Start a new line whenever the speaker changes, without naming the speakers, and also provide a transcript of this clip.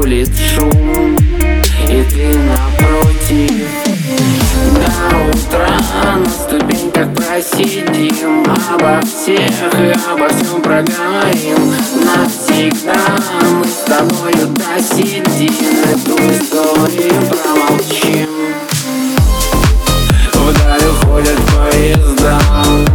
улиц шум, и ты напротив. До утра на ступеньках просидим, обо всех и обо всем проговорим. Навсегда мы с тобою досидим, эту историю промолчим. Вдаль уходят поезда,